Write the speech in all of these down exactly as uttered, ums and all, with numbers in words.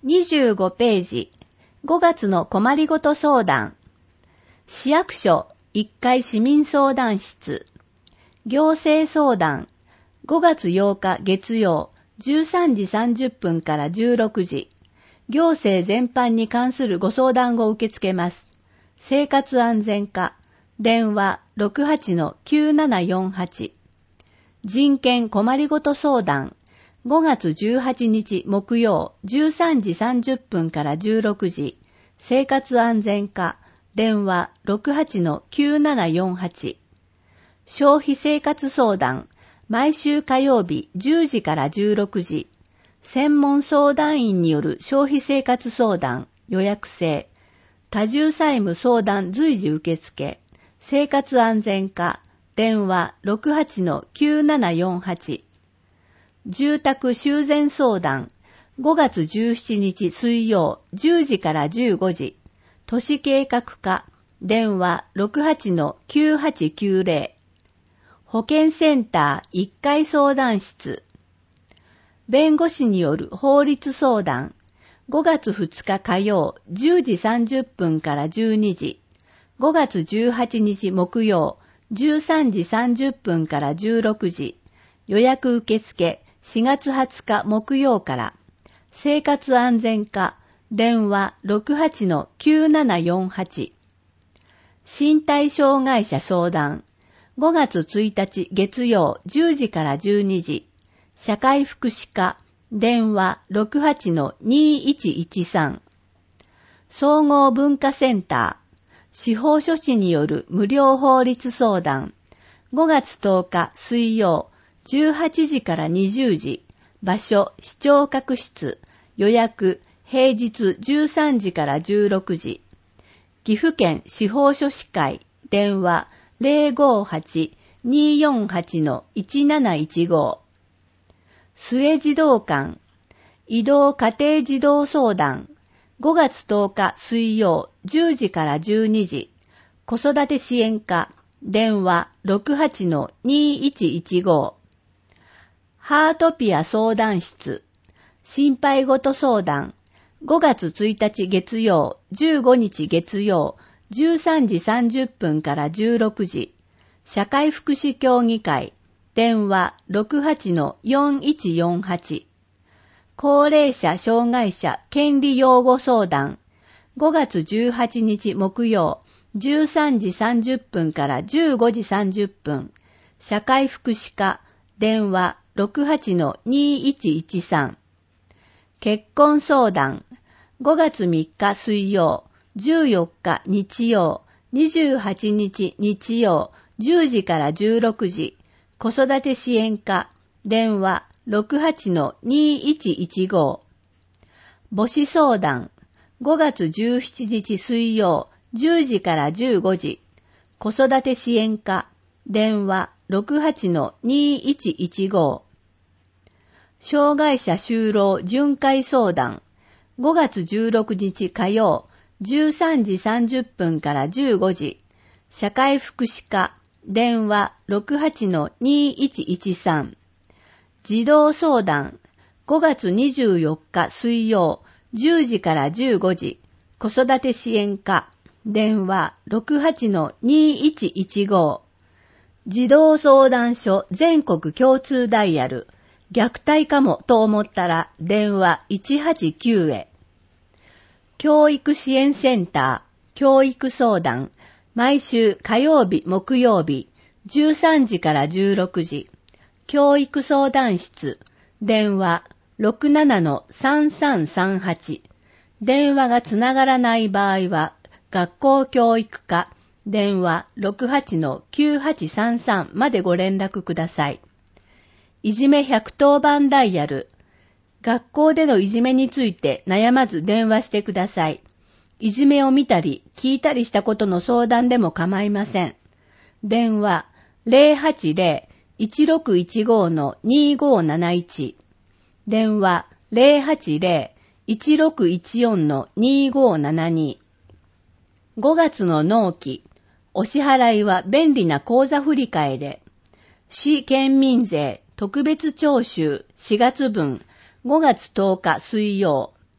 にじゅうごページ、ごがつの困りごと相談。市役所いっかい市民相談室。行政相談。ごがつようか月曜、じゅうさんじさんじゅっぷんからじゅうろくじ。行政全般に関するご相談を受け付けます。生活安全課。電話 ろくはちのきゅうななよんはち。人権困りごと相談。ごがつじゅうはちにち木曜じゅうさんじさんじゅっぷんからじゅうろくじ。生活安全課。電話 ろくはちのきゅうななよんはち。消費生活相談。毎週火曜日じゅうじからじゅうろくじ。専門相談員による消費生活相談。予約制。多重債務相談随時受付。生活安全課。電話 ろくはちのきゅうななよんはち。住宅修繕相談。ごがつじゅうしちにち水曜じゅうじからじゅうごじ。都市計画課。電話 ろくはちのきゅうはちきゅうぜろ。保健センターいっかい相談室。弁護士による法律相談。ごがつふつか火曜じゅうじさんじゅっぷんからじゅうにじ。ごがつじゅうはちにち木曜じゅうさんじさんじゅっぷんからじゅうろくじ。予約受付しがつはつか木曜から。生活安全課。電話 ろくはちのきゅうななよんはち。身体障害者相談。ごがつついたち月曜じゅうじからじゅうにじ。社会福祉課。電話 ろくはちのにいちいちさん。総合文化センター。司法書士による無料法律相談。ごがつとおか水曜じゅうはちじからにじゅうじ。場所視聴覚室。予約平日じゅうさんじからじゅうろくじ。岐阜県司法書士会。電話 ゼロごはち にーよんはち のいちなないちご。末児童館。移動家庭児童相談。ごがつとおか水曜じゅうじからじゅうにじ。子育て支援課。電話 ろくはちのにいちいちご。ハートピア相談室。心配ごと相談。ごがつついたち月曜じゅうごにち月曜じゅうさんじさんじゅっぷんからじゅうろくじ。社会福祉協議会。電話 ろくはちのよんいちよんはち。高齢者障害者権利擁護相談。ごがつじゅうはちにち木曜じゅうさんじさんじゅっぷんからじゅうごじさんじゅっぷん。社会福祉課。電話 ろくはちのにいちいちさん。結婚相談。ごがつみっか水曜じゅうよっか日曜にじゅうはちにち日曜じゅうじからじゅうろくじ。子育て支援課。電話 ろくはちのにいちいちご。母子相談。ごがつじゅうしちにち水曜じゅうじからじゅうごじ。子育て支援課。電話 ろくはちのにいちいちご。障害者就労巡回相談。ごがつじゅうろくにち火曜じゅうさんじさんじゅっぷんからじゅうごじ。社会福祉課。電話 ろくはちのにいちいちさん。児童相談。ごがつにじゅうよっか水曜じゅうじからじゅうごじ。子育て支援課。電話 ろくはちのにいちいちご。児童相談所全国共通ダイヤル。虐待かもと思ったら電話いちはちきゅうへ。教育支援センター。教育相談。毎週火曜日木曜日じゅうさんじからじゅうろくじ。教育相談室。電話 ろくななのさんさんさんはち。電話がつながらない場合は学校教育課。電話 ろくはちのきゅうはちさんさん までご連絡ください。いじめひゃくとおばんダイヤル。学校でのいじめについて悩まず電話してください。いじめを見たり聞いたりしたことの相談でも構いません。電話 ゼロはちゼロ いちろくいちご のにごなないち。電話 ゼロはちゼロ いちろくいちよん のにごななに。ごがつの納期。お支払いは便利な口座振替で。市県民税特別徴収しがつぶんごがつとおか水曜。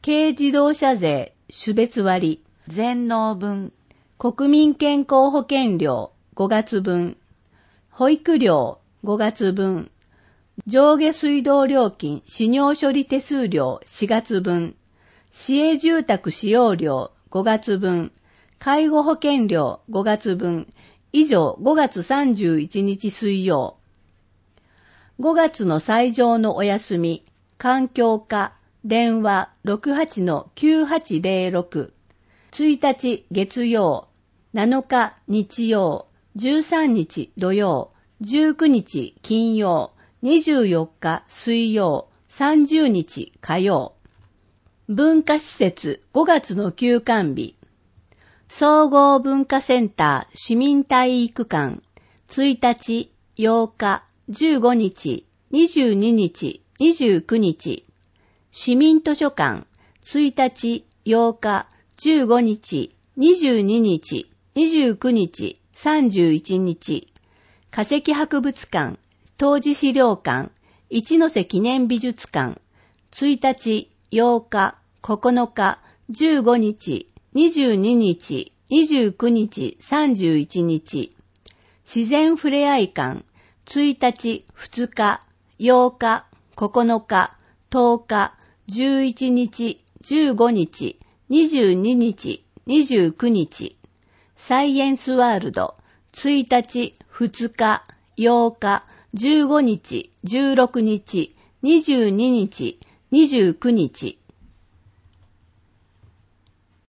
軽自動車税種別割全納分、国民健康保険料ごがつぶん、保育料ごがつぶん、上下水道料金使用処理手数料しがつぶん、市営住宅使用料ごがつぶん、介護保険料ごがつぶん、以上ごがつさんじゅういちにち水曜。ごがつの最上のお休み、環境課、電話 ろくはちのきゅうはちゼロろく、いちにち月曜、なのか日曜、じゅうさんにち土曜、じゅうくにち金曜、にじゅうよっか水曜、さんじゅうにち火曜。文化施設ごがつの休館日。総合文化センター市民体育館いちにち、ようか、じゅうごにち、にじゅうににち、にじゅうくにち。市民図書館いちにち、ようか、じゅうごにち、にじゅうににち、にじゅうくにち、さんじゅういちにち。化石博物館、当時資料館、一ノ瀬記念美術館いちにち、ようか、ここのか、じゅうごにち、にじゅうににち、にじゅうくにち、さんじゅういちにち。自然ふれあい館いちにち、ふつか、ようか、ここのか、とおか、じゅういちにち、じゅうごにち、にじゅうににち、にじゅうくにち。サイエンスワールドいちにち、ふつか、ようか、じゅうごにち、じゅうろくにち、にじゅうににち、にじゅうくにち。